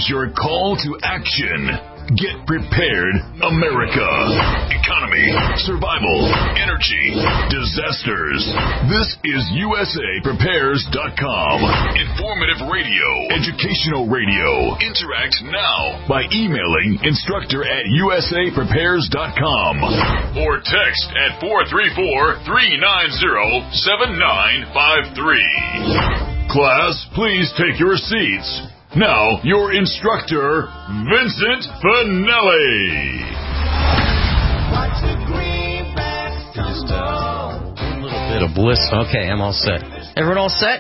is your call to action. Get prepared, America. Economy, survival, energy, disasters. This is USAPrepares.com. Informative radio, educational radio. Interact now by emailing instructor@USAPrepares.com or text at 434-390-7953. Class, please take your seats. Now, your instructor, Vincent Finelli. Just a little bit of bliss. Okay, I'm all set. Everyone all set?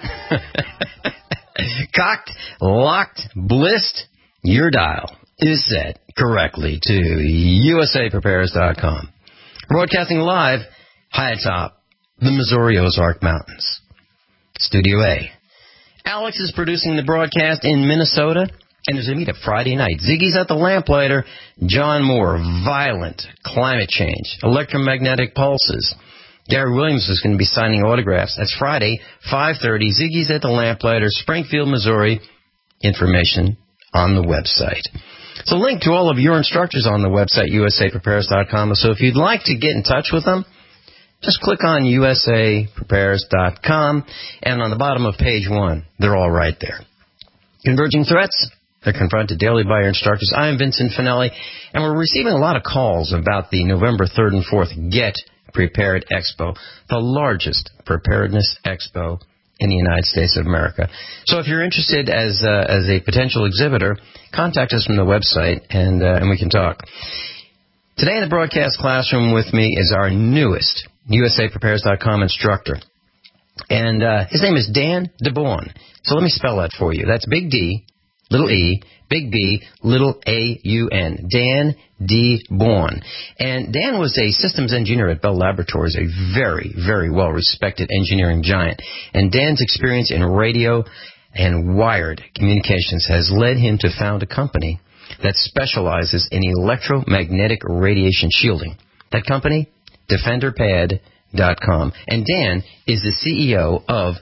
Cocked, locked, blissed. Your dial is set correctly to USAPrepares.com. Broadcasting live high atop the Missouri Ozark Mountains. Studio A. Alex is producing the broadcast in Minnesota, and there's a meetup Friday night. Ziggy's at the Lamplighter. John Moore, violent climate change, electromagnetic pulses. Gary Williams is going to be signing autographs. That's Friday, 5:30. Ziggy's at the Lamplighter, Springfield, Missouri. Information on the website. So link to all of your instructors on the website, USAPrepares.com. So if you'd like to get in touch with them, just click on USAPrepares.com, and on the bottom of page 1, they're all right there. Converging threats, they're confronted daily by your instructors. I am Vincent Finelli, and we're receiving a lot of calls about the November 3rd and 4th Get Prepared Expo, the largest preparedness expo in the United States of America. So if you're interested as a potential exhibitor, contact us from the website, and we can talk. Today in the broadcast classroom with me is our newest USAPrepares.com instructor. And his name is Dan DeBorn. So let me spell that for you. That's big D, little E, big B, little A-U-N. Dan D. Born. And Dan was a systems engineer at Bell Laboratories, a very, very well-respected engineering giant. And Dan's experience in radio and wired communications has led him to found a company that specializes in electromagnetic radiation shielding. That company? DefenderPad.com. And Dan is the CEO of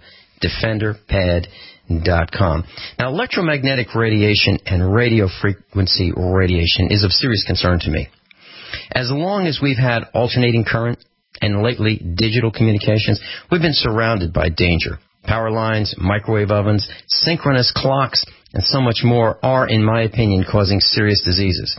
DefenderPad.com. Now, electromagnetic radiation and radio frequency radiation is of serious concern to me. As long as we've had alternating current and lately digital communications, we've been surrounded by danger. Power lines, microwave ovens, synchronous clocks, and so much more are, in my opinion, causing serious diseases.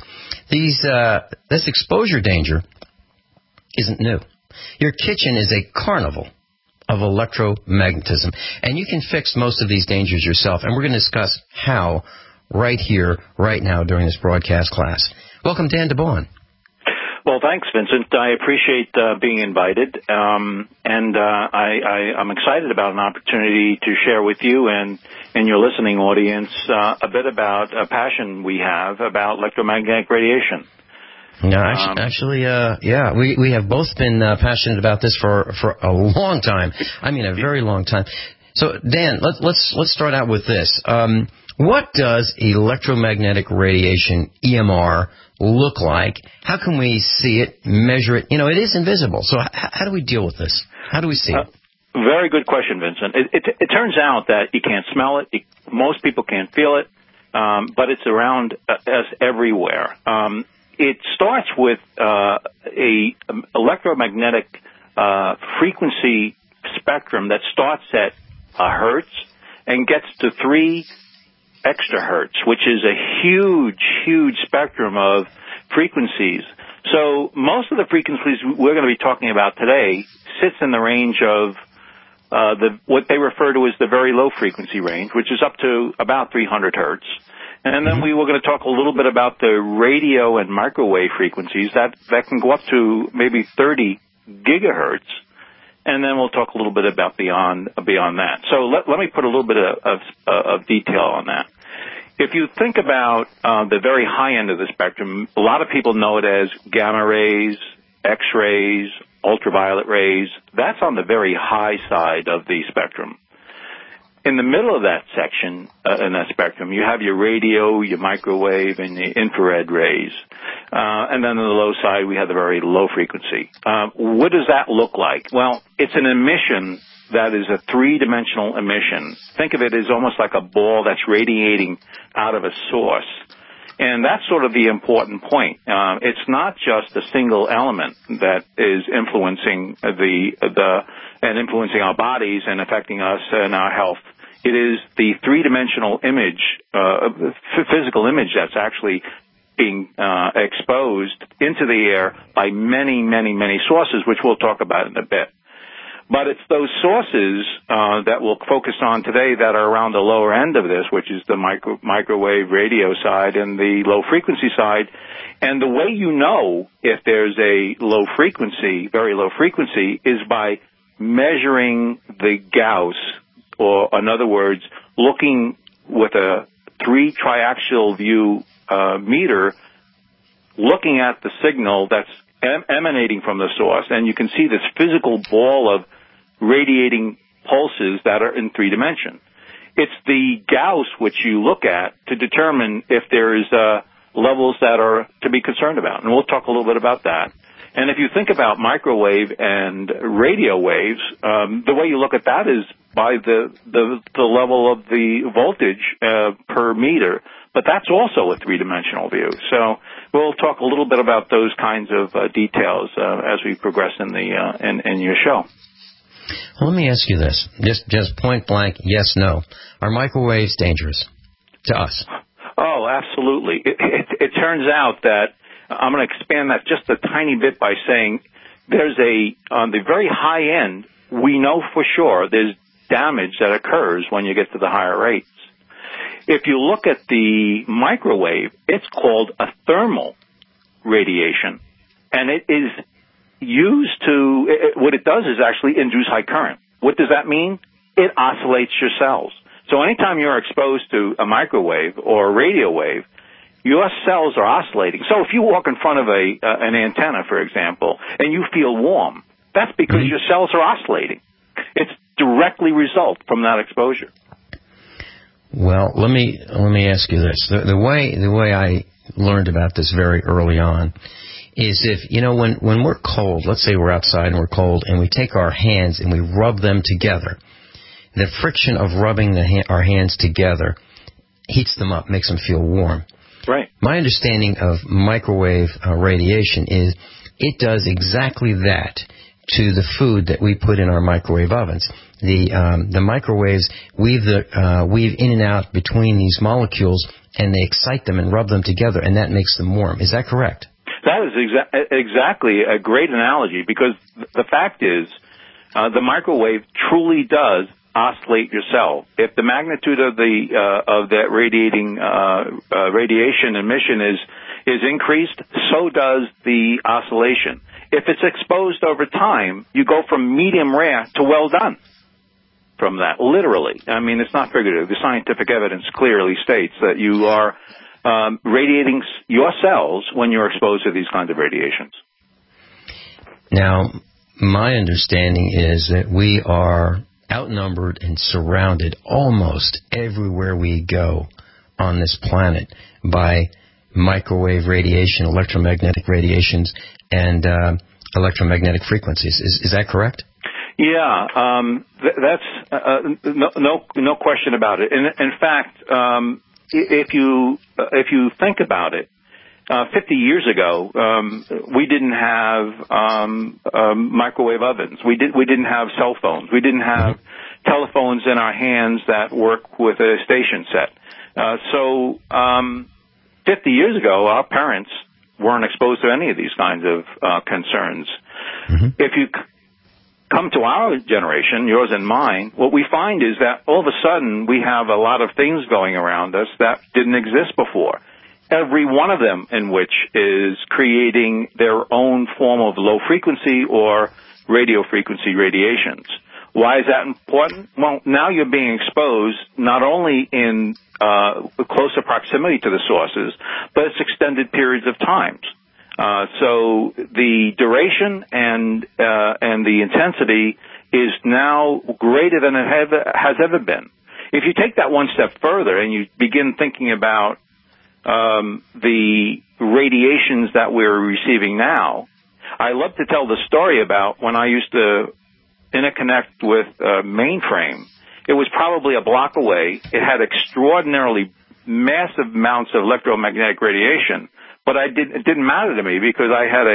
This exposure danger isn't new. Your kitchen is a carnival of electromagnetism, and you can fix most of these dangers yourself, and we're going to discuss how right here, right now, during this broadcast class. Welcome, Dan DeBorn. Well, thanks, Vincent. I appreciate being invited, and I'm excited about an opportunity to share with you and your listening audience a bit about a passion we have about electromagnetic radiation. No, we have both been passionate about this for a long time. I mean, a very long time. So, Dan, let's start out with this. What does electromagnetic radiation, EMR, look like? How can we see it, measure it? You know, it is invisible. So how do we deal with this? How do we see it? Very good question, Vincent. It turns out that you can't smell it. Most people can't feel it, but it's around us everywhere. It starts with a electromagnetic frequency spectrum that starts at a hertz and gets to 3 extrahertz, which is a huge, huge spectrum of frequencies. So most of the frequencies we're going to be talking about today sits in the range of what they refer to as the very low frequency range, which is up to about 300 hertz. And then we were going to talk a little bit about the radio and microwave frequencies that can go up to maybe 30 gigahertz. And then we'll talk a little bit about beyond that. So let me put a little bit of detail on that. If you think about the very high end of the spectrum, a lot of people know it as gamma rays, X-rays, ultraviolet rays. That's on the very high side of the spectrum. in the middle of that section, in that spectrum, you have your radio, your microwave, and the infrared rays. And then on the low side, we have the very low frequency. What does that look like? Well, it's an emission that is a three-dimensional emission. Think of it as almost like a ball that's radiating out of a source. And that's sort of the important point. It's not just a single element that is influencing and influencing our bodies and affecting us and our health. It is the three-dimensional image, physical image that's actually being exposed into the air by many, many, many sources, which we'll talk about in a bit. But it's those sources that we'll focus on today that are around the lower end of this, which is the microwave radio side and the low frequency side. And the way you know if there's a low frequency, very low frequency, is by measuring the Gauss, or in other words, looking with a three-triaxial view meter, looking at the signal that's emanating from the source, and you can see this physical ball of radiating pulses that are in three dimensions. It's the Gauss which you look at to determine if there's levels that are to be concerned about, and we'll talk a little bit about that. And if you think about microwave and radio waves, the way you look at that is by the level of the voltage per meter, but that's also a three-dimensional view. So we'll talk a little bit about those kinds of details as we progress in your show. Well, let me ask you this, just point blank, yes, no. Are microwaves dangerous to us? Oh, absolutely. It turns out that I'm going to expand that just a tiny bit by saying there's on the very high end, we know for sure there's damage that occurs when you get to the higher rates. If you look at the microwave, it's called a thermal radiation, and it is used what it does is actually induce high current. What does that mean? It oscillates your cells. So anytime you're exposed to a microwave or a radio wave, your cells are oscillating. So if you walk in front of an antenna, for example, and you feel warm, that's because your cells are oscillating. It's directly result from that exposure. Well, let me ask you this. The way I learned about this very early on is when we're cold, let's say we're outside and we're cold, and we take our hands and we rub them together, the friction of rubbing our hands together heats them up, makes them feel warm. Right. My understanding of microwave radiation is it does exactly that to the food that we put in our microwave ovens. The microwaves weave in and out between these molecules, and they excite them and rub them together, and that makes them warm. Is that correct? That is exactly a great analogy, because the fact is the microwave truly does oscillate your cell. If the magnitude of that radiation emission is increased, so does the oscillation. If it's exposed over time, you go from medium rare to well done from that, literally. I mean, it's not figurative. The scientific evidence clearly states that you are radiating your cells when you're exposed to these kinds of radiations. Now, my understanding is that we are outnumbered and surrounded almost everywhere we go on this planet by microwave radiation, electromagnetic radiations, and electromagnetic frequencies. Is that correct? Yeah, that's no question about it. In fact, if you think about it, 50 years ago, we didn't have microwave ovens. We didn't have cell phones. We didn't have telephones in our hands that work with a station set. So 50 years ago, our parents weren't exposed to any of these kinds of concerns. Mm-hmm. If you come to our generation, yours and mine, what we find is that all of a sudden we have a lot of things going around us that didn't exist before. Every one of them in which is creating their own form of low frequency or radio frequency radiations. Why is that important? Well, now you're being exposed not only in closer proximity to the sources, but it's extended periods of times. So the duration and the intensity is now greater than it has ever been. if you take that one step further and you begin thinking about the radiations that we're receiving now, I love to tell the story about when I used to interconnect with mainframe. It was probably a block away. It had extraordinarily massive amounts of electromagnetic radiation, but it didn't matter to me because I had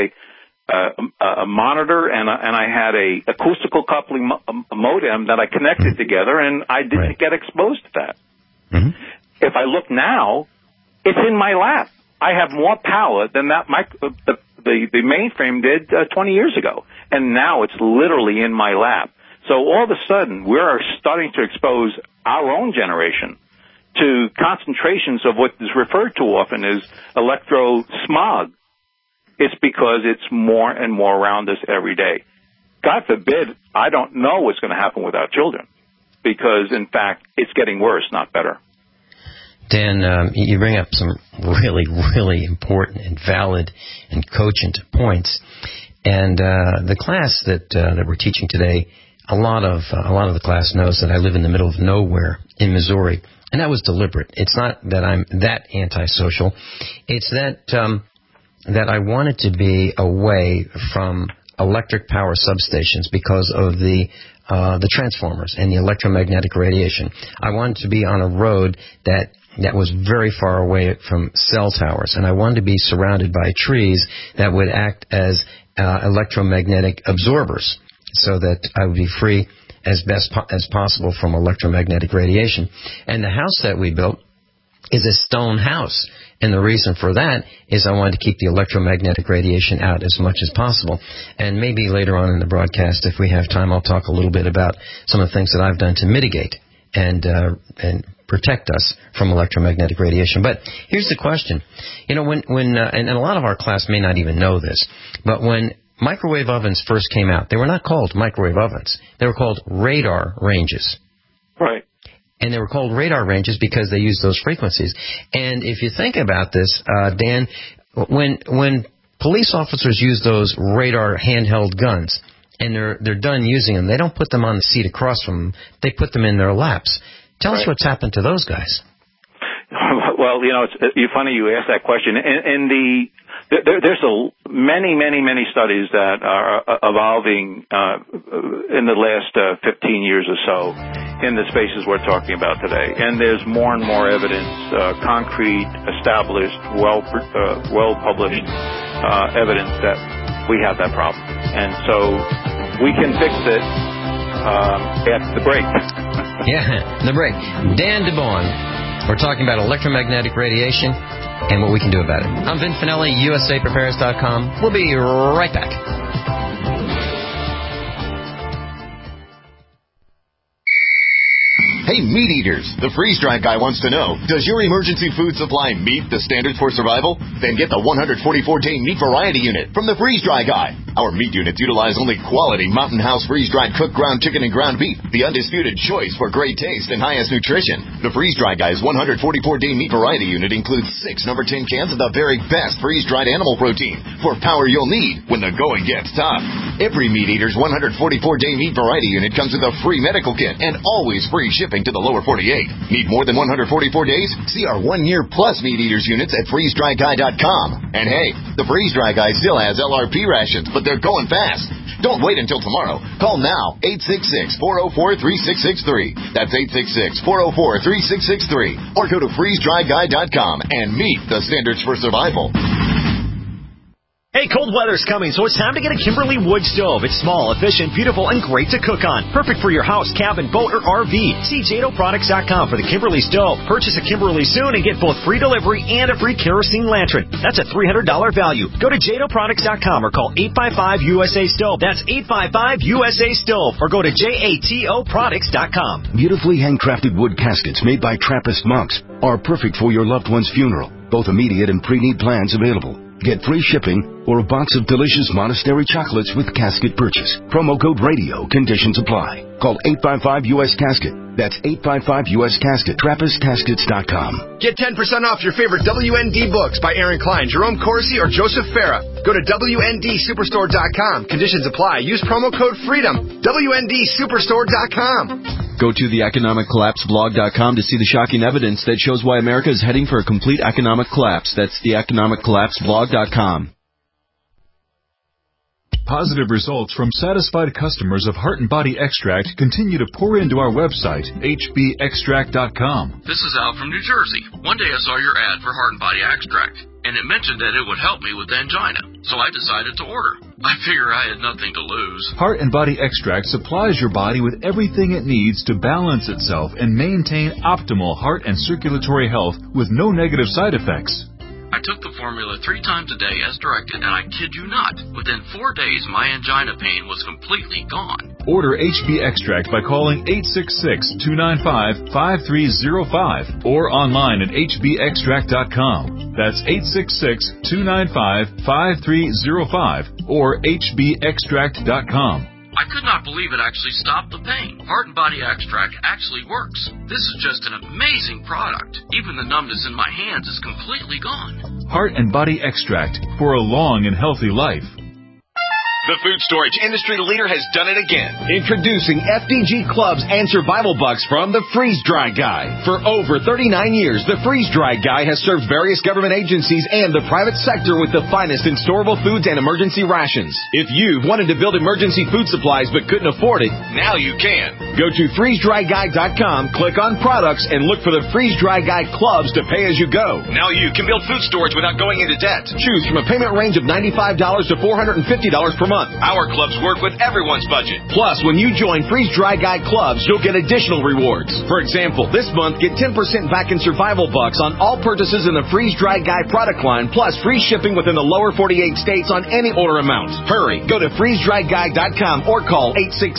a monitor and I had a acoustical coupling modem that I connected together, and I didn't get exposed to that. Mm-hmm. If I look now, it's in my lap. I have more power than that the mainframe did 20 years ago, and now it's literally in my lap. So all of a sudden, we're starting to expose our own generation to concentrations of what is referred to often as electro-smog. It's because it's more and more around us every day. God forbid, I don't know what's going to happen with our children, because, in fact, it's getting worse, not better. Dan, you bring up some really, really important and valid and cogent points. And the class that we're teaching today, a lot of the class knows that I live in the middle of nowhere in Missouri, and that was deliberate. It's not that I'm that antisocial. It's that I wanted to be away from electric power substations because of the transformers and the electromagnetic radiation. I wanted to be on a road that was very far away from cell towers, and I wanted to be surrounded by trees that would act as electromagnetic absorbers, so that I would be free as best as possible from electromagnetic radiation. And the house that we built is a stone house. And the reason for that is I wanted to keep the electromagnetic radiation out as much as possible. And maybe later on in the broadcast, if we have time, I'll talk a little bit about some of the things that I've done to mitigate and protect us from electromagnetic radiation. But here's the question. You know, when and a lot of our class may not even know this, but when microwave ovens first came out, they were not called microwave ovens. They were called radar ranges. Right. And they were called radar ranges because they used those frequencies. And if you think about this, Dan, when police officers use those radar handheld guns and they're done using them, they don't put them on the seat across from them. They put them in their laps. Tell us what's happened to those guys. Well, you know, it's funny you asked that question. There's many studies that are evolving in the last 15 years or so in the spaces we're talking about today. And there's more and more evidence, concrete, established, well-published evidence that we have that problem. And so we can fix it after the break. Yeah, the break. Dan DeBon. We're talking about electromagnetic radiation and what we can do about it. I'm Vin Finelli, USAPrepares.com. We'll be right back. Hey, meat eaters, the freeze-dried guy wants to know, does your emergency food supply meet the standards for survival? Then get the 144-day meat variety unit from the freeze-dry guy. Our meat units utilize only quality Mountain House freeze-dried cooked ground chicken and ground beef, the undisputed choice for great taste and highest nutrition. The freeze-dry guy's 144-day meat variety unit includes 6 number 10 cans of the very best freeze-dried animal protein for power you'll need when the going gets tough. Every meat eater's 144-day meat variety unit comes with a free medical kit and always free shipping to the lower 48. Need more than 144 days? See our 1-year plus meat eaters units at freezedryguy.com. And hey, the Freeze Dry Guy still has LRP rations, but they're going fast. Don't wait until tomorrow. Call now, 866-404-3663. That's 866-404-3663. Or go to freezedryguy.com and meet the standards for survival. Hey, cold weather's coming, so it's time to get a Kimberly wood stove. It's small, efficient, beautiful, and great to cook on. Perfect for your house, cabin, boat, or RV. See JATOProducts.com for the Kimberly stove. Purchase a Kimberly soon and get both free delivery and a free kerosene lantern. That's a $300 value. Go to JATOProducts.com or call 855-USA-STOVE. That's 855-USA-STOVE. Or go to JATOProducts.com. Beautifully handcrafted wood caskets made by Trappist monks are perfect for your loved one's funeral. Both immediate and pre-need plans available. Get free shipping or a box of delicious monastery chocolates with casket purchase. Promo code RADIO. Conditions apply. Call 855-US-CASKET. That's 855-US-CASKET. TrappisCaskets.com. Get 10% off your favorite WND books by Aaron Klein, Jerome Corsi, or Joseph Farah. Go to WNDSuperstore.com. Conditions apply. Use promo code FREEDOM. WNDSuperstore.com. Go to theeconomiccollapseblog.com to see the shocking evidence that shows why America is heading for a complete economic collapse. That's theeconomiccollapseblog.com. Positive results from satisfied customers of Heart and Body Extract continue to pour into our website, hbextract.com. This is Al from New Jersey. One day I saw your ad for Heart and Body Extract, and it mentioned that it would help me with angina, so I decided to order. I figure I had nothing to lose. Heart and Body Extract supplies your body with everything it needs to balance itself and maintain optimal heart and circulatory health with no negative side effects. I took the formula 3 times a day as directed, and I kid you not, within 4 days my angina pain was completely gone. Order HB Extract by calling 866-295-5305 or online at hbextract.com. That's 866-295-5305 or hbextract.com. I could not believe it actually stopped the pain. Heart and Body Extract actually works. This is just an amazing product. Even the numbness in my hands is completely gone. Heart and Body Extract for a long and healthy life. The food storage industry leader has done it again. Introducing FDG Clubs and Survival Bucks from the Freeze Dry Guy. For over 39 years, the Freeze Dry Guy has served various government agencies and the private sector with the finest in storable foods and emergency rations. If you've wanted to build emergency food supplies but couldn't afford it, now you can. Go to freezedryguy.com, click on products, and look for the Freeze Dry Guy Clubs to pay as you go. Now you can build food storage without going into debt. Choose from a payment range of $95 to $450 per month. Our clubs work with everyone's budget. Plus, when you join Freeze Dry Guy Clubs, you'll get additional rewards. For example, this month, get 10% back in Survival Bucks on all purchases in the Freeze Dry Guy product line, plus free shipping within the lower 48 states on any order amount. Hurry, go to freezedryguy.com or call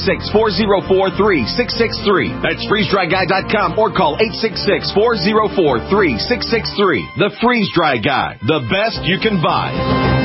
866-404-3663. That's freezedryguy.com or call 866-404-3663. The Freeze Dry Guy, the best you can buy.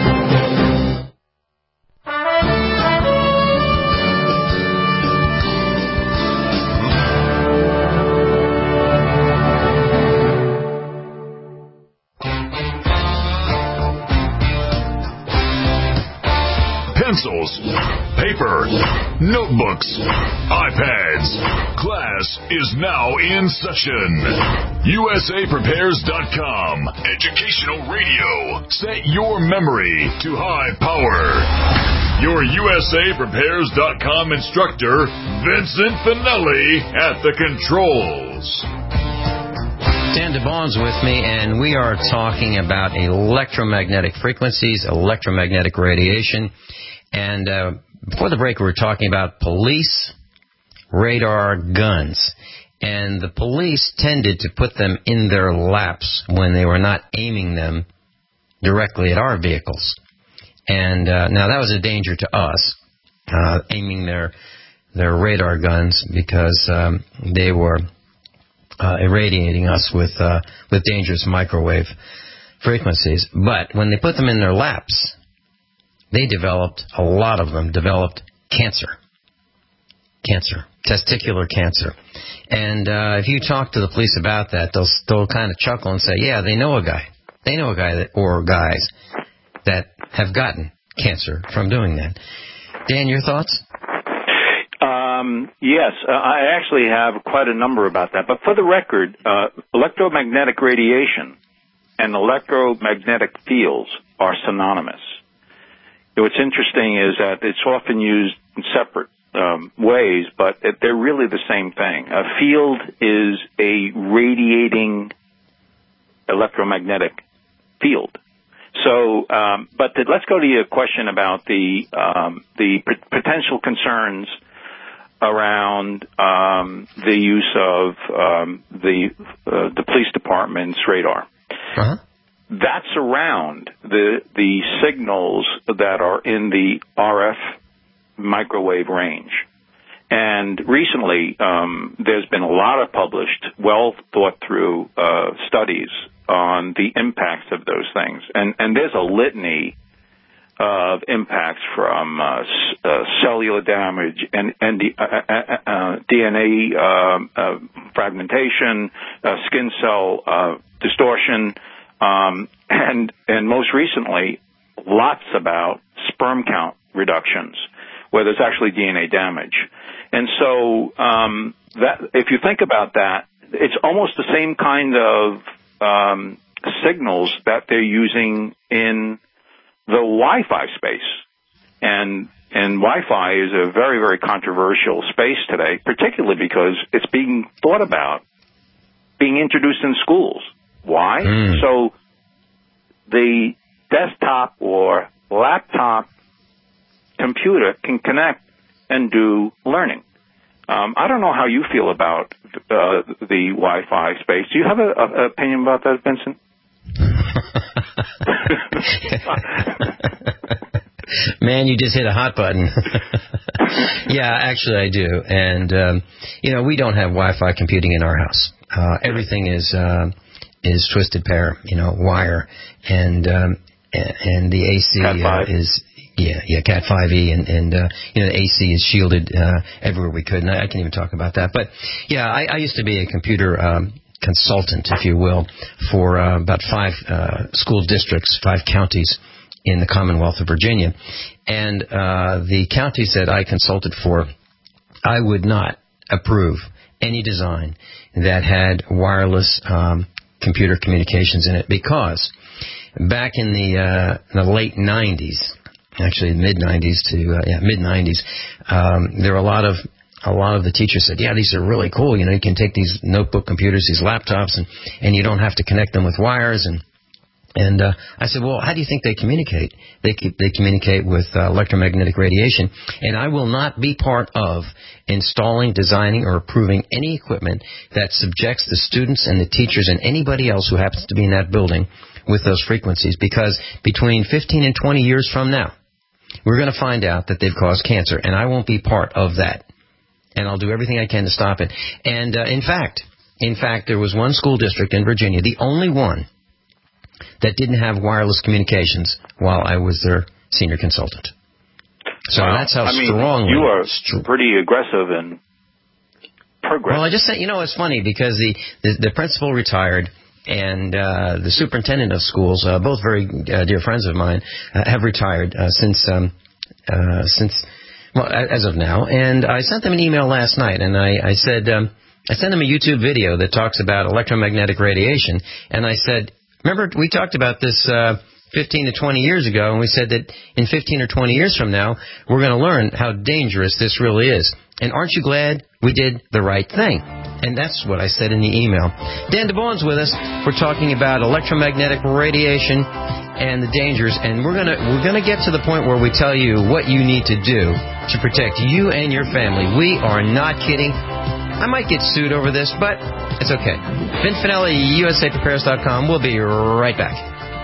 Pencils, paper, notebooks, iPads. Class is now in session. USAPrepares.com. Educational radio. Set your memory to high power. Your USAPrepares.com instructor, Vincent Finelli, at the controls. Dan DeBon's with me, and we are talking about electromagnetic frequencies, electromagnetic radiation. And before the break, we were talking about police radar guns. And the police tended to put them in their laps when they were not aiming them directly at our vehicles. And now that was a danger to us, aiming their radar guns, because they were irradiating us with dangerous microwave frequencies. But when they put them in their laps, a lot of them developed cancer, testicular cancer. And if you talk to the police about that, they'll kind of chuckle and say, yeah, they know a guy or guys that have gotten cancer from doing that. Dan, your thoughts? Yes, I actually have quite a number about that. But for the record, electromagnetic radiation and electromagnetic fields are synonymous. What's interesting is that it's often used in separate ways, but they're really the same thing. A field is a radiating electromagnetic field. So, but let's go to your question about the potential concerns around the use of the police department's radar. Uh-huh. That's around the signals that are in the RF microwave range. And recently, there's been a lot of published, well-thought-through studies on the impacts of those things. And there's a litany of impacts from cellular damage and DNA fragmentation, skin cell distortion, and most recently, lots about sperm count reductions, where there's actually DNA damage. And so that if you think about that, it's almost the same kind of signals that they're using in the Wi-Fi space. And Wi-Fi is a very, very controversial space today, particularly because it's being thought about being introduced in schools. Why? So the desktop or laptop computer can connect and do learning. I don't know how you feel about the Wi-Fi space. Do you have an opinion about that, Vincent? Man, you just hit a hot button. Yeah, actually I do. And, we don't have Wi-Fi computing in our house. Everything is twisted pair, wire. And the AC is... Yeah, Cat 5e, and the AC is shielded everywhere we could, and I can't even talk about that. But, yeah, I used to be a computer consultant, if you will, for about 5 school districts, 5 counties in the Commonwealth of Virginia. And the counties that I consulted for, I would not approve any design that had wireless computer communications in it, because back in the late 90s, actually mid-90s to mid-90s, there were a lot of the teachers said, yeah, these are really cool. You can take these notebook computers, these laptops, and you don't have to connect them with wires. And I said, well, how do you think they communicate? They communicate with electromagnetic radiation. And I will not be part of installing, designing, or approving any equipment that subjects the students and the teachers and anybody else who happens to be in that building with those frequencies, because between 15 and 20 years from now, we're going to find out that they've caused cancer, and I won't be part of that. And I'll do everything I can to stop it. And in fact, there was one school district in Virginia, the only one, that didn't have wireless communications while I was their senior consultant. So that's how strongly... You are pretty aggressive and progressive. Well, I just said, it's funny, because the principal retired, and the superintendent of schools, both very dear friends of mine, have retired since as of now. And I sent them an email last night, and I said, I sent them a YouTube video that talks about electromagnetic radiation, and I said, remember, we talked about this 15 to 20 years ago, and we said that in 15 or 20 years from now, we're going to learn how dangerous this really is. And aren't you glad we did the right thing? And that's what I said in the email. Dan DeBone's with us. We're talking about electromagnetic radiation and the dangers, and we're gonna get to the point where we tell you what you need to do to protect you and your family. We are not kidding. I might get sued over this, but it's okay. Vin Finelli, USAPrepares.com. We'll be right back.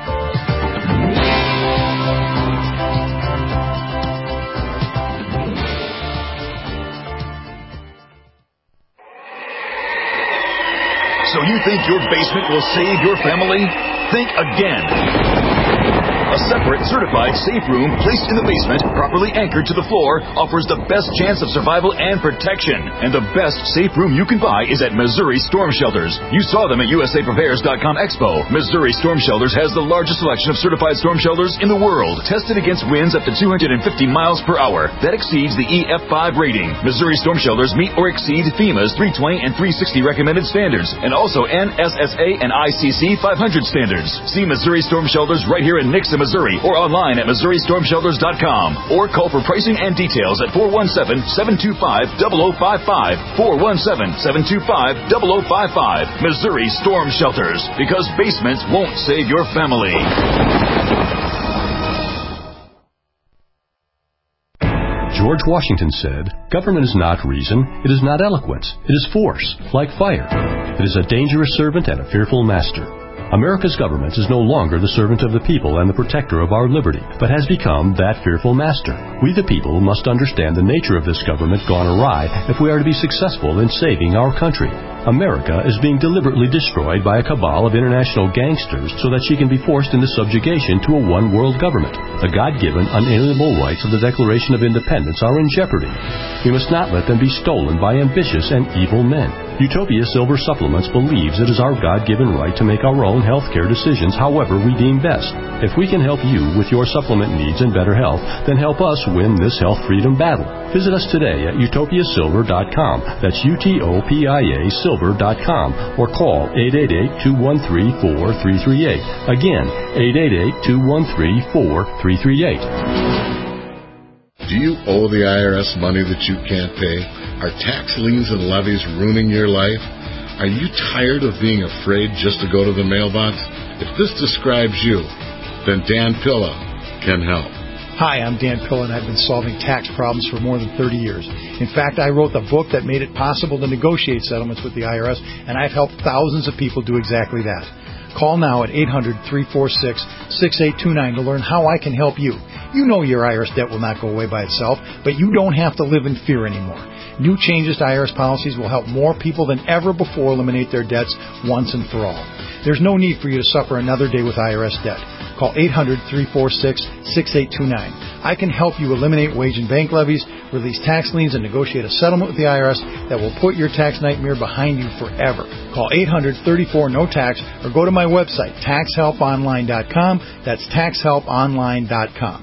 So you think your basement will save your family? Think again. A separate, certified safe room placed in the basement, properly anchored to the floor, offers the best chance of survival and protection. And the best safe room you can buy is at Missouri Storm Shelters. You saw them at USAPrepares.com Expo. Missouri Storm Shelters has the largest selection of certified storm shelters in the world, tested against winds up to 250 miles per hour. That exceeds the EF5 rating. Missouri Storm Shelters meet or exceed FEMA's 320 and 360 recommended standards, and also NSSA and ICC 500 standards. See Missouri Storm Shelters right here in Nixon, Missouri, or online at MissouriStormShelters.com, or call for pricing and details at 417-725-0055, 417-725-0055. Missouri Storm Shelters, because basements won't save your family. George Washington said, "Government is not reason, it is not eloquence, it is force, like fire. It is a dangerous servant and a fearful master." America's government is no longer the servant of the people and the protector of our liberty, but has become that fearful master. We the people must understand the nature of this government gone awry if we are to be successful in saving our country. America is being deliberately destroyed by a cabal of international gangsters so that she can be forced into subjugation to a one-world government. The God-given, unalienable rights of the Declaration of Independence are in jeopardy. We must not let them be stolen by ambitious and evil men. Utopia Silver Supplements believes it is our God-given right to make our own healthcare decisions however we deem best. If we can help you with your supplement needs and better health, then help us win this health freedom battle. Visit us today at utopiasilver.com. That's UTOPIA silver.com, or call 888-213-4338. Again, 888-213-4338. Do you owe the IRS money that you can't pay? Are tax liens and levies ruining your life? Are you tired of being afraid just to go to the mailbox? If this describes you, then Dan Pilla can help. Hi, I'm Dan Pilla, and I've been solving tax problems for more than 30 years. In fact, I wrote the book that made it possible to negotiate settlements with the IRS, and I've helped thousands of people do exactly that. Call now at 800-346-6829 to learn how I can help you. You know your IRS debt will not go away by itself, but you don't have to live in fear anymore. New changes to IRS policies will help more people than ever before eliminate their debts once and for all. There's no need for you to suffer another day with IRS debt. Call 800-346-6829. I can help you eliminate wage and bank levies, release tax liens, and negotiate a settlement with the IRS that will put your tax nightmare behind you forever. Call 800-34-NO-TAX or go to my website, taxhelponline.com. That's taxhelponline.com.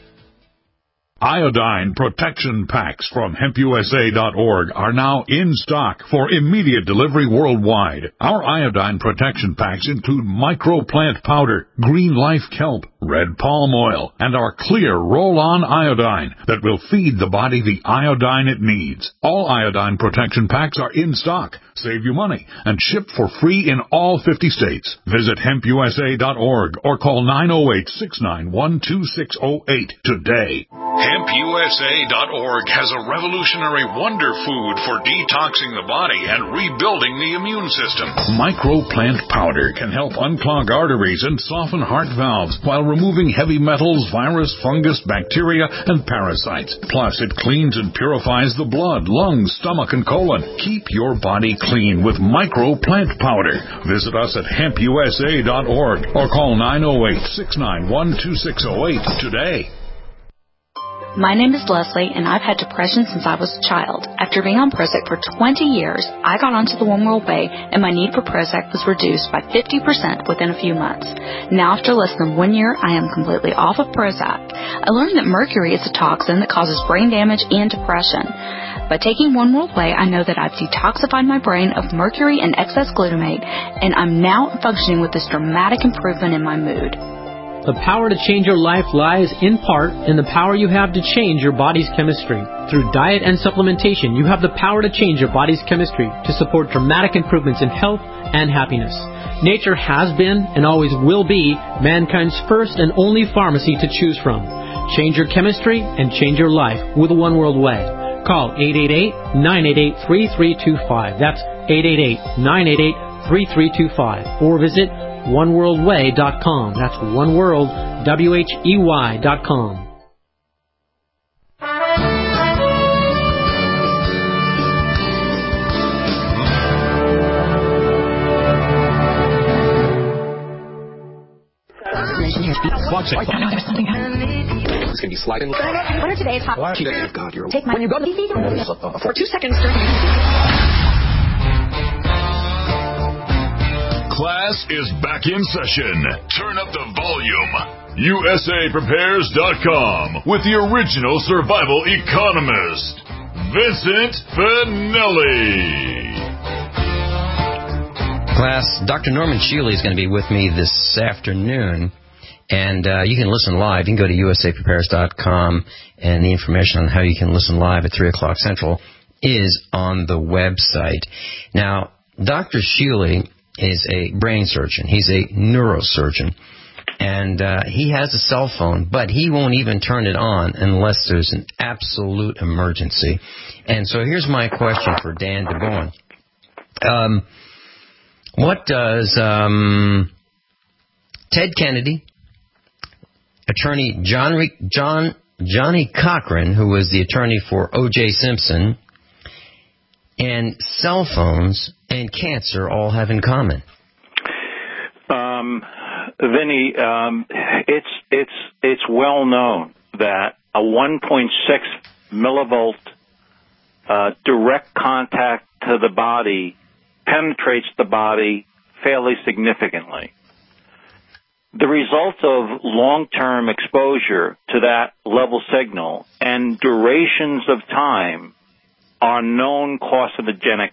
Iodine protection packs from hempusa.org are now in stock for immediate delivery worldwide. Our iodine protection packs include microplant powder, green life kelp, red palm oil, and our clear roll-on iodine that will feed the body the iodine it needs. All iodine protection packs are in stock, save you money, and ship for free in all 50 states. Visit hempusa.org or call 908-691-2608 today. HempUSA.org has a revolutionary wonder food for detoxing the body and rebuilding the immune system. Microplant powder can help unclog arteries and soften heart valves while removing heavy metals, virus, fungus, bacteria, and parasites. Plus, it cleans and purifies the blood, lungs, stomach, and colon. Keep your body clean with Microplant powder. Visit us at HempUSA.org or call 908-691-2608 today. My name is Leslie, and I've had depression since I was a child. After being on Prozac for 20 years, I got onto the One World Way, and my need for Prozac was reduced by 50% within a few months. Now, after less than 1 year, I am completely off of Prozac. I learned that mercury is a toxin that causes brain damage and depression. By taking One World Way, I know that I've detoxified my brain of mercury and excess glutamate, and I'm now functioning with this dramatic improvement in my mood. The power to change your life lies, in part, in the power you have to change your body's chemistry. Through diet and supplementation, you have the power to change your body's chemistry to support dramatic improvements in health and happiness. Nature has been, and always will be, mankind's first and only pharmacy to choose from. Change your chemistry and change your life with One World Way. Call 888-988-3325. That's 888-988-3325. Or visit oneworldway.com. That's oneworldwhey.com. There's something happening. It's going to be sliding. What are today's hot? God, you're... Take my... When you go to the TV, for 2 seconds, Class is back in session. Turn up the volume. USAPrepares.com with the original survival economist, Vincent Finelli. Class, Dr. Norman Shealy is going to be with me this afternoon, and you can listen live. You can go to USAPrepares.com, and the information on how you can listen live at 3 o'clock Central is on the website. Now, Dr. Shealy is a brain surgeon. He's a neurosurgeon. And he has a cell phone, but he won't even turn it on unless there's an absolute emergency. And so here's my question for Dan DeBowen. What does Ted Kennedy, attorney Johnny Cochran, who was the attorney for O.J. Simpson, and cell phones and cancer all have in common? Vinny, it's well known that a 1.6 millivolt direct contact to the body penetrates the body fairly significantly. The results of long-term exposure to that level signal and durations of time are known carcinogenic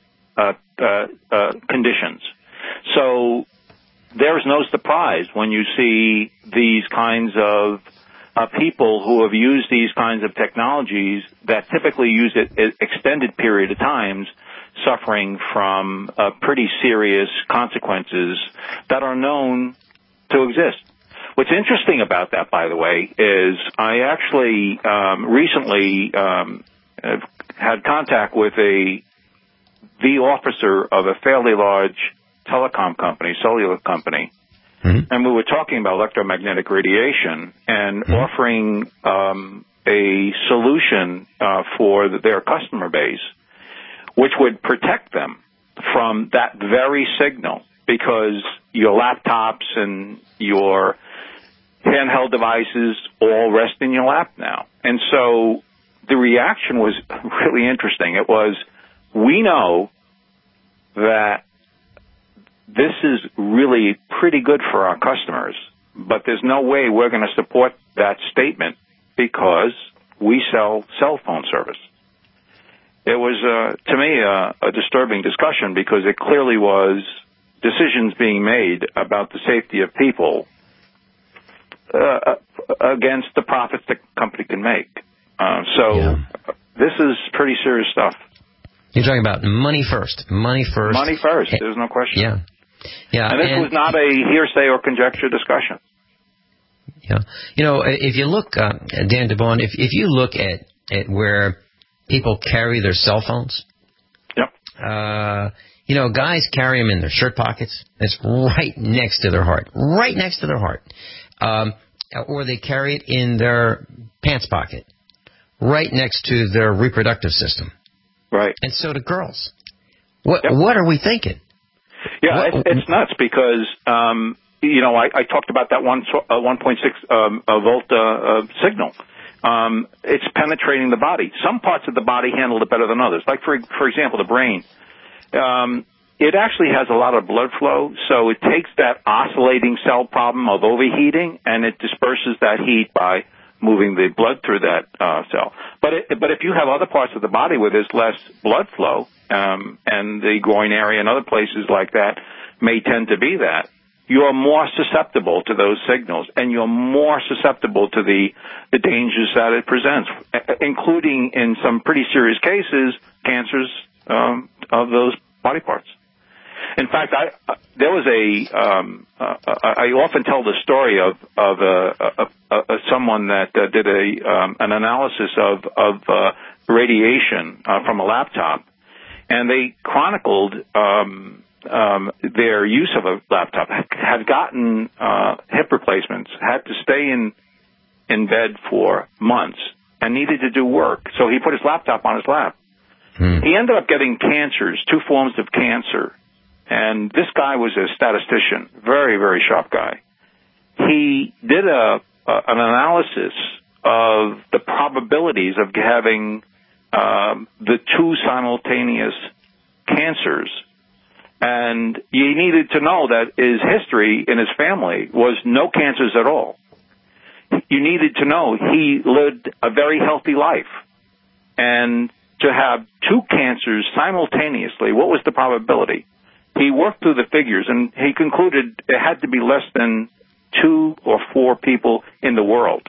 conditions. So there's no surprise when you see these kinds of people who have used these kinds of technologies that typically use it an extended period of times suffering from pretty serious consequences that are known to exist. What's interesting about that, by the way, is I actually recently had contact with the officer of a fairly large telecom company, cellular company, and we were talking about electromagnetic radiation and offering a solution for their customer base, which would protect them from that very signal, because your laptops and your handheld devices all rest in your lap now. And so the reaction was really interesting. It was, we know that this is really pretty good for our customers, but there's no way we're going to support that statement because we sell cell phone service. It was, to me, a disturbing discussion, because it clearly was decisions being made about the safety of people against the profits the company can make. This is pretty serious stuff. You're talking about money first. Money first. Money first. There's no question. Yeah. Yeah. And this was not a hearsay or conjecture discussion. Yeah. You know, if you look, Dan DeBon, if you look at where people carry their cell phones, you know, guys carry them in their shirt pockets. It's right next to their heart. Right next to their heart. Or they carry it in their pants pocket. Right next to their reproductive system. Right. And so do girls. What are we thinking? Yeah, it's nuts, because, you know, I talked about that 1.6 volt signal. It's penetrating the body. Some parts of the body handle it better than others. Like, for example, the brain. It actually has a lot of blood flow, so it takes that oscillating cell problem of overheating, and it disperses that heat by moving the blood through that cell. But if you have other parts of the body where there's less blood flow, and the groin area and other places like that may tend to be that, you're more susceptible to those signals, and you're more susceptible to the dangers that it presents, including, in some pretty serious cases, cancers of those body parts. In fact, there was I often tell the story of someone that did an analysis of radiation from a laptop, and they chronicled their use of a laptop. Had gotten hip replacements, had to stay in bed for months, and needed to do work. So he put his laptop on his lap. He ended up getting cancers, 2 forms of cancer. And this guy was a statistician, very, very sharp guy. He did an analysis of the probabilities of having the 2 simultaneous cancers. And you needed to know that his history in his family was no cancers at all. You needed to know he lived a very healthy life. And to have 2 cancers simultaneously, what was the probability? He worked through the figures, and he concluded it had to be less than 2 or 4 people in the world.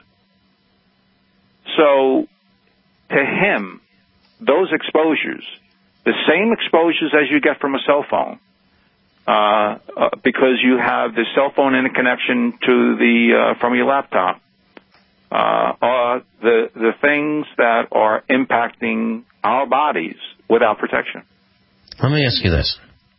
So, to him, those exposures, the same exposures as you get from a cell phone, because you have the cell phone interconnection to the from your laptop, are the things that are impacting our bodies without protection. Let me ask you this.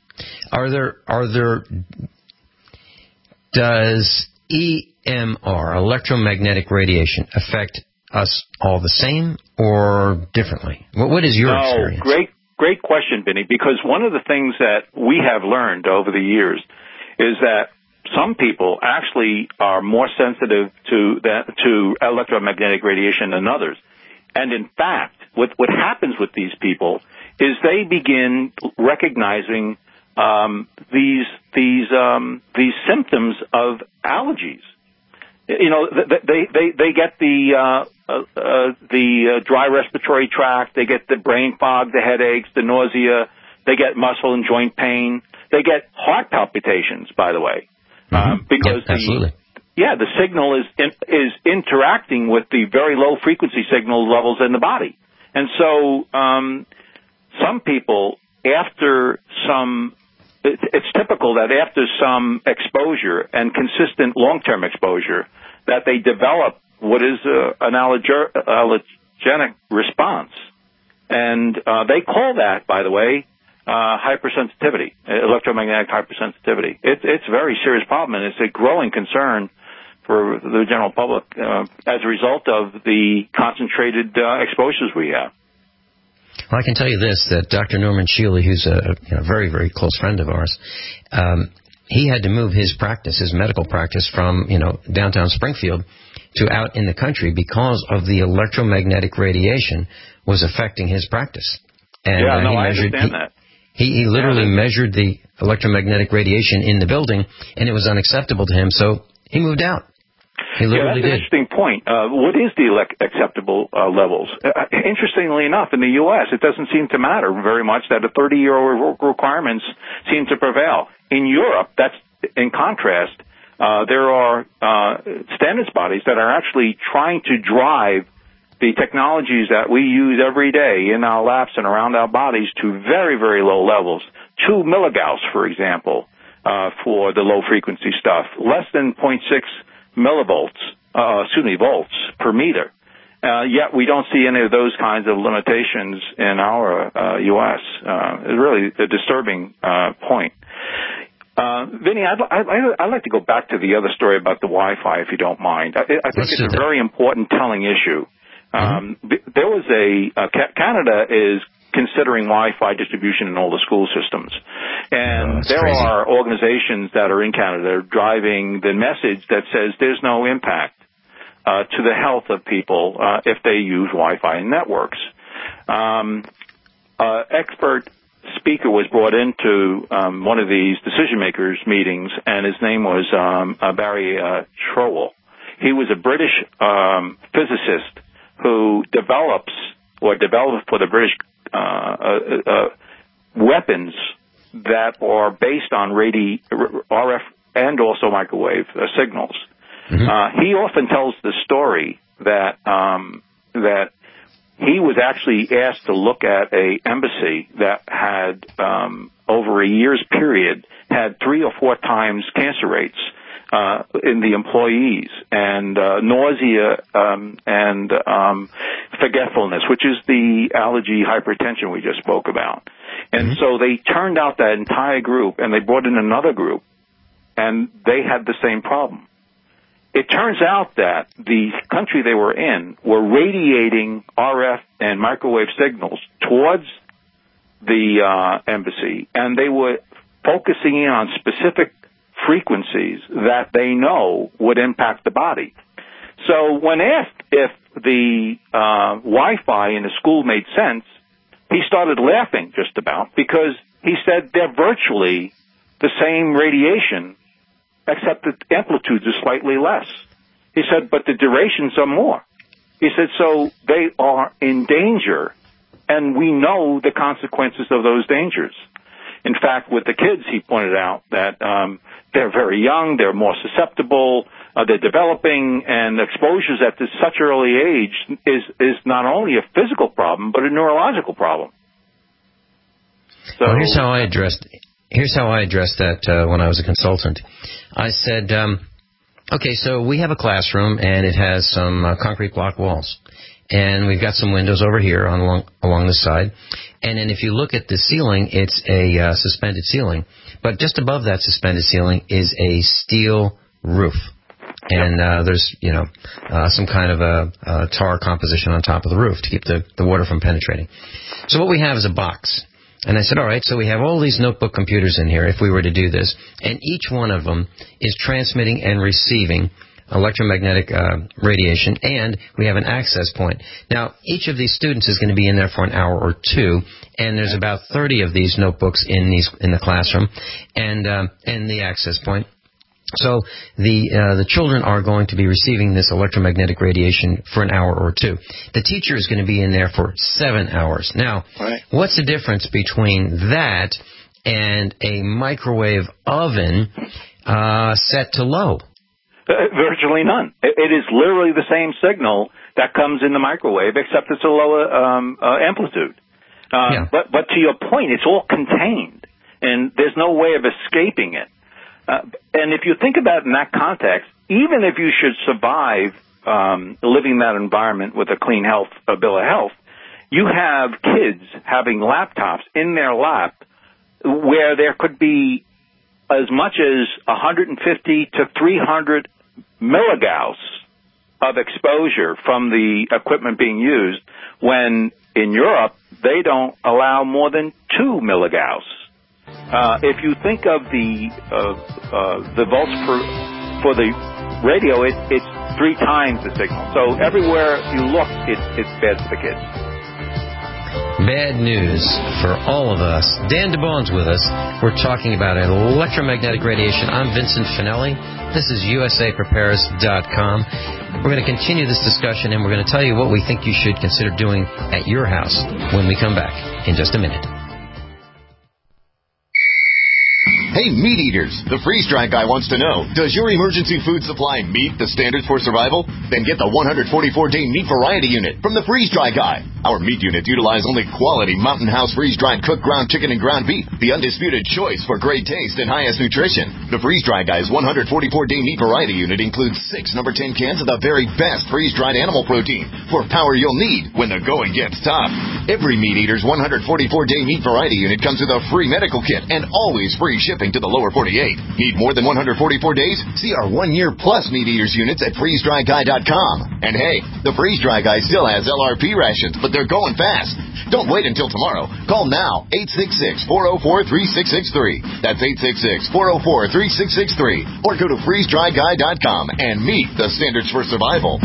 Does EMR, electromagnetic radiation, affect us all the same or differently? What is your experience? Great question, Vinny, because one of the things that we have learned over the years is that some people actually are more sensitive to electromagnetic radiation than others. And in fact, what happens with these people is they begin recognizing these symptoms of allergies. You know, they get the dry respiratory tract, they get the brain fog, the headaches, the nausea, they get muscle and joint pain, they get heart palpitations, by the way, because absolutely. The signal is interacting with the very low frequency signal levels in the body, and so some people, after some. It's typical that after some exposure and consistent long-term exposure that they develop what is an allergenic response. And they call that, by the way, hypersensitivity, electromagnetic hypersensitivity. It's a very serious problem, and it's a growing concern for the general public as a result of the concentrated exposures we have. Well, I can tell you this, that Dr. Norman Shealy, who's a very, very close friend of ours, he had to move his practice, his medical practice, from downtown Springfield to out in the country because of the electromagnetic radiation was affecting his practice. And I understand that. He literally measured the electromagnetic radiation in the building, and it was unacceptable to him, so he moved out. He literally that's an interesting point. What is the acceptable levels? Interestingly enough, in the U.S., it doesn't seem to matter very much that the 30-year requirements seem to prevail. In Europe, that's in contrast. There are standards bodies that are actually trying to drive the technologies that we use every day in our labs and around our bodies to very, very low levels. 2 milligauss, for example, for the low-frequency stuff. Less than 0.6 volts per meter. Yet we don't see any of those kinds of limitations in our U.S. It's really a disturbing point. Vinny, I'd like to go back to the other story about the Wi-Fi, if you don't mind. I think it's a very important telling issue. There was Canada is considering Wi-Fi distribution in all the school systems. And there are organizations that are in Canada driving the message that says there's no impact to the health of people if they use Wi-Fi networks. Expert speaker was brought into one of these decision-makers meetings, and his name was Barry Trowell. He was a British physicist who developed for the British weapons that are based on RF and also microwave signals. He often tells the story that he was actually asked to look at a embassy that had, over a year's period, had 3 or 4 times cancer rates in the employees, and nausea and forgetfulness, which is the allergy hypertension we just spoke about. And so they turned out that entire group, and they brought in another group, and they had the same problem. It turns out that the country they were in were radiating RF and microwave signals towards the embassy, and they were focusing in on specific frequencies that they know would impact the body. So when asked if the Wi-Fi in the school made sense, he started laughing just about, because he said they're virtually the same radiation, except the amplitudes are slightly less. He said, but the durations are more. He said, so they are in danger, and we know the consequences of those dangers. In fact, with the kids, he pointed out that they're very young, they're more susceptible, they're developing, and exposures at such early age is not only a physical problem, but a neurological problem. So, well, here's how I addressed that when I was a consultant. I said, okay, so we have a classroom, and it has some concrete block walls. And we've got some windows over here along the side. And then if you look at the ceiling, it's a suspended ceiling. But just above that suspended ceiling is a steel roof. And there's, some kind of a tar composition on top of the roof to keep the water from penetrating. So what we have is a box. And I said, all right, so we have all these notebook computers in here if we were to do this. And each one of them is transmitting and receiving electromagnetic radiation, and we have an access point. Now, each of these students is going to be in there for an hour or two, and there's about 30 of these notebooks in the classroom, and the access point. So the children are going to be receiving this electromagnetic radiation for an hour or two. The teacher is going to be in there for 7 hours. Now, what's the difference between that and a microwave oven set to low? Virtually none. It is literally the same signal that comes in the microwave, except it's a lower amplitude. But to your point, it's all contained, and there's no way of escaping it. And if you think about it in that context, even if you should survive living in that environment with a clean bill of health, you have kids having laptops in their lap where there could be as much as 150 to 300 milligauss of exposure from the equipment being used, when in Europe they don't allow more than 2 milligauss. If you think of the volts for the radio, it's 3 times the signal. So everywhere you look, it's bad for the kids. Bad news for all of us. Dan DeBone's with us. We're talking about electromagnetic radiation. I'm Vincent Finelli. This is USAPrepares.com. We're going to continue this discussion, and we're going to tell you what we think you should consider doing at your house when we come back in just a minute. Hey, meat eaters, the freeze-dried guy wants to know, does your emergency food supply meet the standards for survival? Then get the 144-day meat variety unit from the freeze-dried guy. Our meat units utilize only quality Mountain House freeze-dried cooked ground chicken and ground beef, the undisputed choice for great taste and highest nutrition. The freeze-dried guy's 144-day meat variety unit includes 6 number 10 cans of the very best freeze-dried animal protein for power you'll need when the going gets tough. Every meat eater's 144-day meat variety unit comes with a free medical kit and always free shipping to the lower 48. Need more than 144 days? See our 1-year plus meat eaters units at freezedryguy.com. And hey, the Freeze Dry Guy still has LRP rations, but they're going fast. Don't wait until tomorrow. Call now, 866-404-3663. That's 866-404-3663. Or go to freezedryguy.com and meet the standards for survival.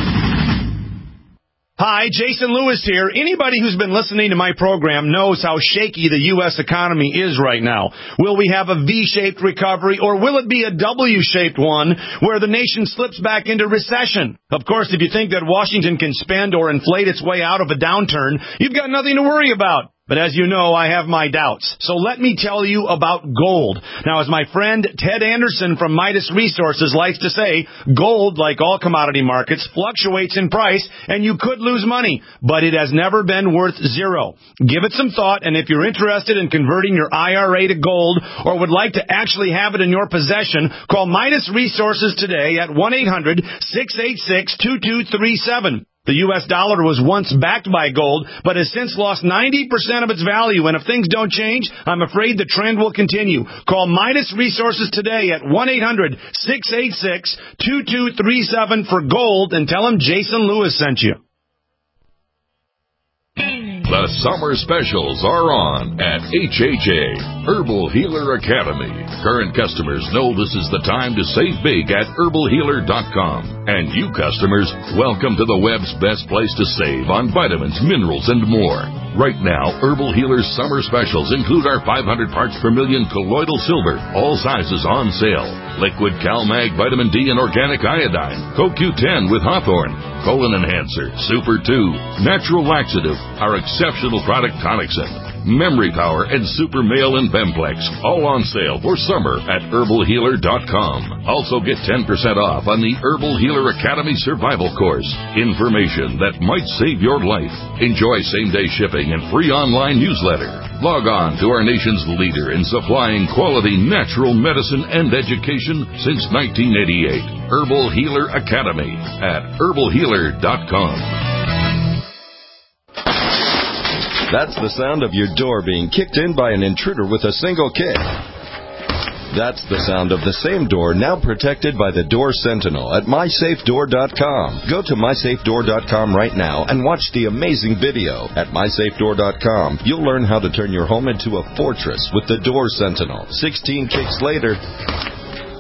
Hi, Jason Lewis here. Anybody who's been listening to my program knows how shaky the U.S. economy is right now. Will we have a V-shaped recovery, or will it be a W-shaped one where the nation slips back into recession? Of course, if you think that Washington can spend or inflate its way out of a downturn, you've got nothing to worry about. But as you know, I have my doubts. So let me tell you about gold. Now, as my friend Ted Anderson from Midas Resources likes to say, gold, like all commodity markets, fluctuates in price, and you could lose money, but it has never been worth zero. Give it some thought, and if you're interested in converting your IRA to gold or would like to actually have it in your possession, call Midas Resources today at 1-800-686-2237. The U.S. dollar was once backed by gold, but has since lost 90% of its value, and if things don't change, I'm afraid the trend will continue. Call Midas Resources today at 1-800-686-2237 for gold and tell them Jason Lewis sent you. The summer specials are on at HHA, Herbal Healer Academy. Current customers know this is the time to save big at herbalhealer.com. And you customers, welcome to the web's best place to save on vitamins, minerals, and more. Right now, Herbal Healer's summer specials include our 500 parts per million colloidal silver, all sizes on sale. Liquid CalMag Vitamin D and Organic Iodine, CoQ10 with Hawthorne, Colon Enhancer, Super 2, Natural Laxative, our exceptional product Tonicsyn, Memory Power, and Super Male and Bemplex, all on sale for summer at herbalhealer.com. Also get 10% off on the Herbal Healer Academy Survival Course. Information that might save your life. Enjoy same-day shipping and free online newsletter. Log on to our nation's leader in supplying quality natural medicine and education since 1988. Herbal Healer Academy at herbalhealer.com. That's the sound of your door being kicked in by an intruder with a single kick. That's the sound of the same door now protected by the Door Sentinel at MySafeDoor.com. Go to MySafeDoor.com right now and watch the amazing video. At MySafeDoor.com, you'll learn how to turn your home into a fortress with the Door Sentinel. 16 kicks later,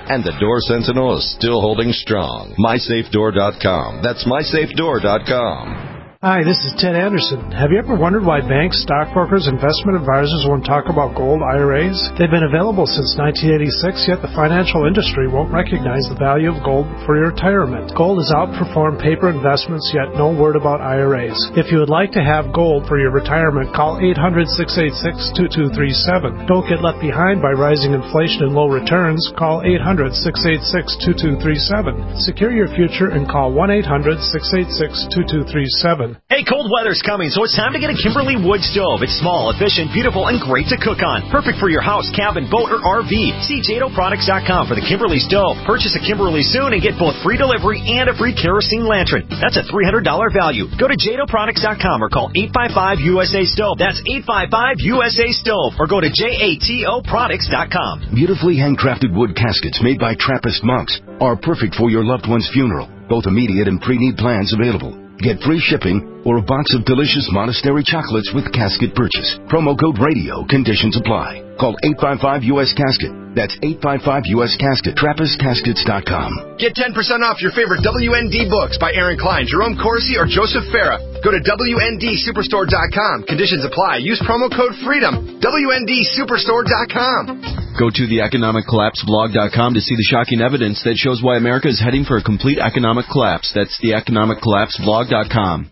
And the Door Sentinel is still holding strong. MySafeDoor.com. That's MySafeDoor.com. Hi, this is Ted Anderson. Have you ever wondered why banks, stockbrokers, investment advisors won't talk about gold IRAs? They've been available since 1986, yet the financial industry won't recognize the value of gold for your retirement. Gold has outperformed paper investments, yet no word about IRAs. If you would like to have gold for your retirement, call 800-686-2237. Don't get left behind by rising inflation and low returns. Call 800-686-2237. Secure your future and call 1-800-686-2237. Hey, cold weather's coming, so it's time to get a Kimberly Wood stove. It's small, efficient, beautiful, and great to cook on. Perfect for your house, cabin, boat, or RV. See JATOProducts.com for the Kimberly stove. Purchase a Kimberly soon and get both free delivery and a free kerosene lantern. That's a $300 value. Go to JATOProducts.com or call 855-USA-STOVE. That's 855-USA-STOVE. Or go to JATOProducts.com. Beautifully handcrafted wood caskets made by Trappist monks are perfect for your loved one's funeral. Both immediate and pre-need plans available. Get free shipping or a box of delicious monastery chocolates with casket purchase. Promo code RADIO. Conditions apply. Call 855-US-CASKET. That's 855-US-CASKET. TrappisCaskets.com. Get 10% off your favorite WND books by Aaron Klein, Jerome Corsi, or Joseph Farah. Go to WNDSuperstore.com. Conditions apply. Use promo code FREEDOM. WNDSuperstore.com. Go to theeconomiccollapseblog.com to see the shocking evidence that shows why America is heading for a complete economic collapse. That's theeconomiccollapseblog.com.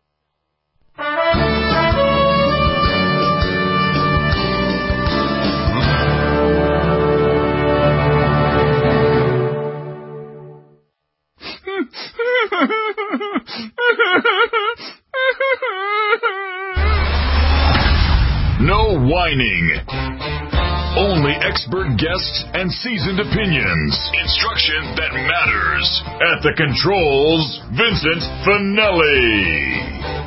No whining. Only expert guests and seasoned opinions. Instruction that matters. At the controls, Vincent Finelli.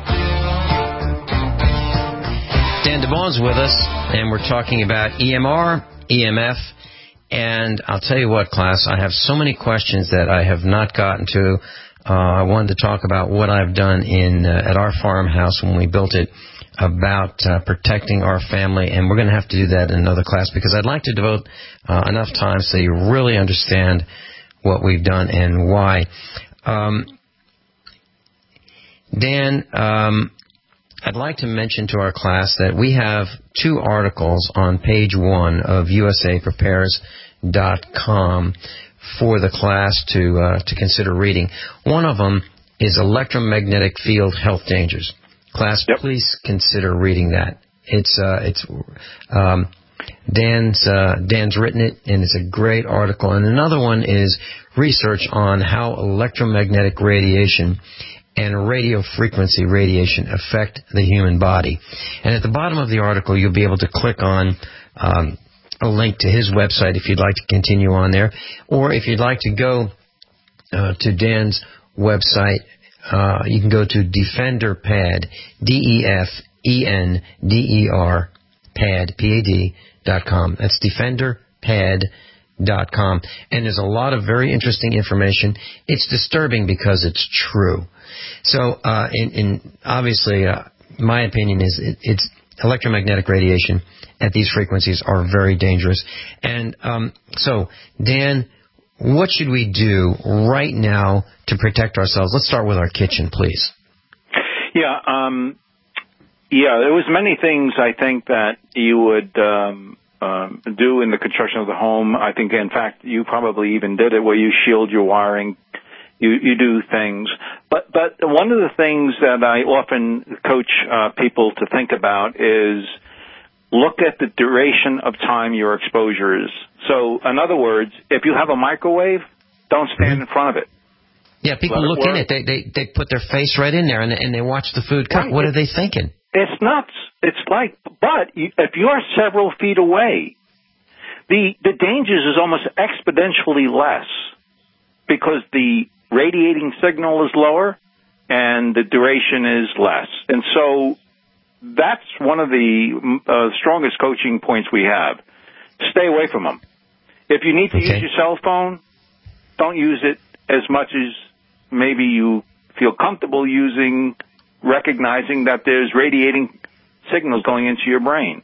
Dan DeVon's with us, and we're talking about EMR, EMF, and I'll tell you what, class, I have so many questions that I have not gotten to. I wanted to talk about what I've done at our farmhouse when we built it, about protecting our family, and we're going to have to do that in another class because I'd like to devote enough time so you really understand what we've done and why. Dan, I'd like to mention to our class that we have 2 articles on page 1 of usaprepares.com for the class to consider reading. One of them is Electromagnetic Field Health Dangers. Class, please consider reading that. It's Dan's written it, and it's a great article. And another one is research on how electromagnetic radiation and radio frequency radiation affect the human body. And at the bottom of the article, you'll be able to click on a link to his website if you'd like to continue on there, or if you'd like to go to Dan's website. You can go to DefenderPad, DEFENDER, PAD, PAD.com. That's DefenderPad.com. And there's a lot of very interesting information. It's disturbing because it's true. So, obviously, my opinion is it's electromagnetic radiation at these frequencies are very dangerous. And so, Dan, what should we do right now to protect ourselves? Let's start with our kitchen, please. Yeah, there was many things I think that you would do in the construction of the home. I think, in fact, you probably even did it where you shield your wiring. You do things. But one of the things that I often coach people to think about is look at the duration of time your exposure is. So, in other words, if you have a microwave, don't stand in front of it. Yeah, people look in it. They put their face right in there, and they watch the food cook. Right. What are they thinking? It's nuts. It's like, but if you're several feet away, the dangers is almost exponentially less because the radiating signal is lower and the duration is less. And so that's one of the strongest coaching points we have. Stay away from them. If you need to use your cell phone, don't use it as much as maybe you feel comfortable using, recognizing that there's radiating signals going into your brain.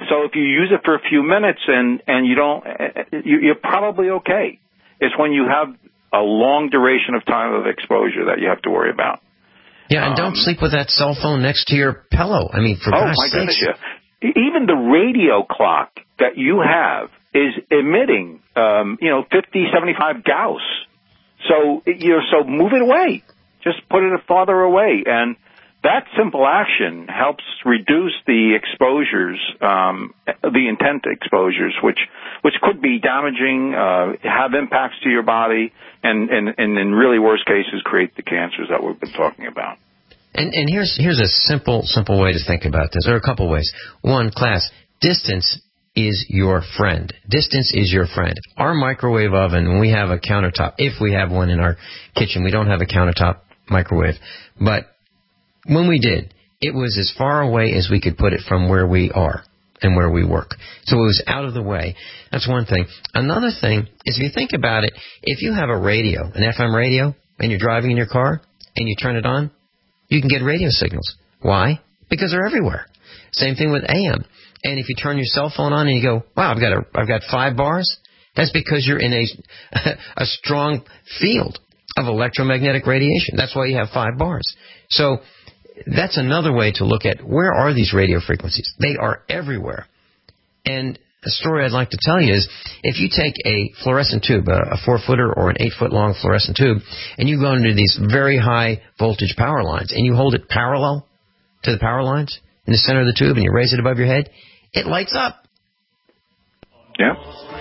So if you use it for a few minutes and you don't, you're probably okay. It's when you have a long duration of time of exposure that you have to worry about. Yeah, and don't sleep with that cell phone next to your pillow. I mean, for gosh sakes. Goodness, yeah. Even the radio clock that you have is emitting, 50, 75 Gauss. So, so move it away. Just put it farther away. And that simple action helps reduce the exposures, the intent exposures, which could be damaging, have impacts to your body, and in really worst cases create the cancers that we've been talking about. And here's a simple way to think about this. There are a couple ways. One, class, distance is your friend. Distance is your friend. Our microwave oven, when we have a countertop, if we have one in our kitchen, we don't have a countertop microwave, but when we did, it was as far away as we could put it from where we are and where we work. So it was out of the way. That's one thing. Another thing is, if you think about it, if you have a radio, an FM radio, and you're driving in your car and you turn it on, you can get radio signals. Why? Because they're everywhere. Same thing with AM. And if you turn your cell phone on and you go, wow, I've got 5 bars, that's because you're in a strong field of electromagnetic radiation. That's why you have 5 bars. So that's another way to look at where are these radio frequencies. They are everywhere. And a story I'd like to tell you is, if you take a fluorescent tube, a 4-footer or an 8-foot long fluorescent tube, and you go into these very high voltage power lines, and you hold it parallel to the power lines in the center of the tube, and you raise it above your head, it lights up. Yeah.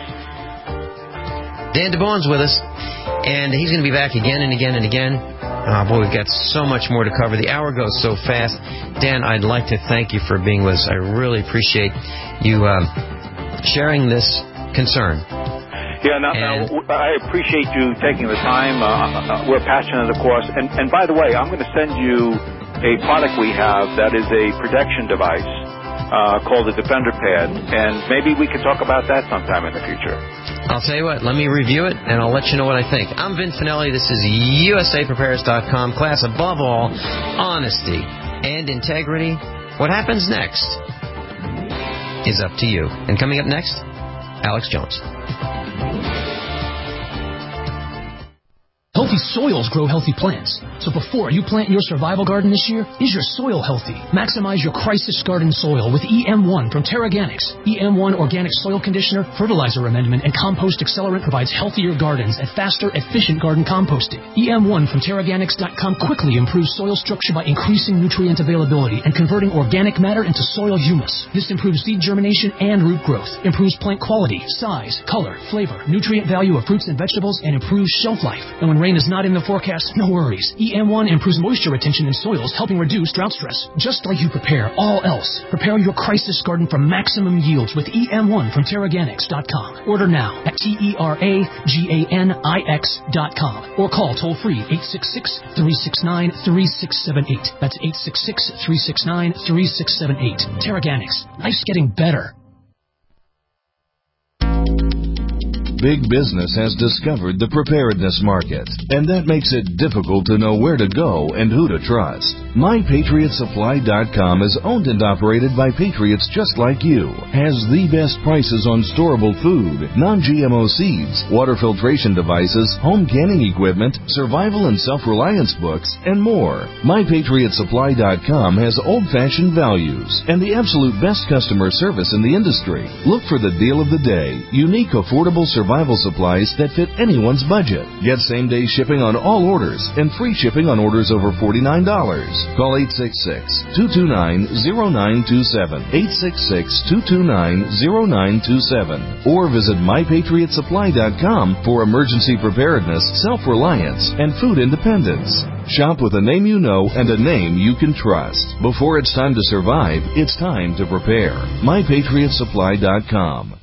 Dan DeBone's with us, and he's going to be back again and again and again. Boy, we've got so much more to cover. The hour goes so fast. Dan, I'd like to thank you for being with us. I really appreciate you sharing this concern. Yeah, now, I appreciate you taking the time. We're passionate, of course. And by the way, I'm going to send you a product we have that is a protection device called the Defender Pad, and maybe we can talk about that sometime in the future. I'll tell you what, let me review it, and I'll let you know what I think. I'm Vin Finelli. This is USAPrepares.com. Class, above all, honesty and integrity. What happens next is up to you. And coming up next, Alex Jones. Healthy soils grow healthy plants. So before you plant your survival garden this year, is your soil healthy? Maximize your crisis garden soil with EM1 from Terraganics. EM1 Organic Soil Conditioner, Fertilizer Amendment, and Compost Accelerant provides healthier gardens and faster, efficient garden composting. EM1 from Terraganics.com quickly improves soil structure by increasing nutrient availability and converting organic matter into soil humus. This improves seed germination and root growth, improves plant quality, size, color, flavor, nutrient value of fruits and vegetables, and improves shelf life. And when rain is not in the forecast, no worries. EM1 improves moisture retention in soils, helping reduce drought stress. Just like you prepare all else, prepare your crisis garden for maximum yields with EM1 from Terraganics.com. Order now at TERAGANIX.com or call toll-free 866-369-3678. That's 866-369-3678. Terraganics. Life's getting better. Big business has discovered the preparedness market, and that makes it difficult to know where to go and who to trust. MyPatriotSupply.com is owned and operated by patriots just like you, has the best prices on storable food, non-GMO seeds, water filtration devices, home canning equipment, survival and self-reliance books, and more. MyPatriotSupply.com has old-fashioned values and the absolute best customer service in the industry. Look for the deal of the day, unique, affordable survival supplies that fit anyone's budget. Get same-day shipping on all orders and free shipping on orders over $49. Call 866-229-0927, 866-229-0927, or visit MyPatriotSupply.com for emergency preparedness, self-reliance, and food independence. Shop with a name you know and a name you can trust. Before it's time to survive, it's time to prepare. MyPatriotSupply.com.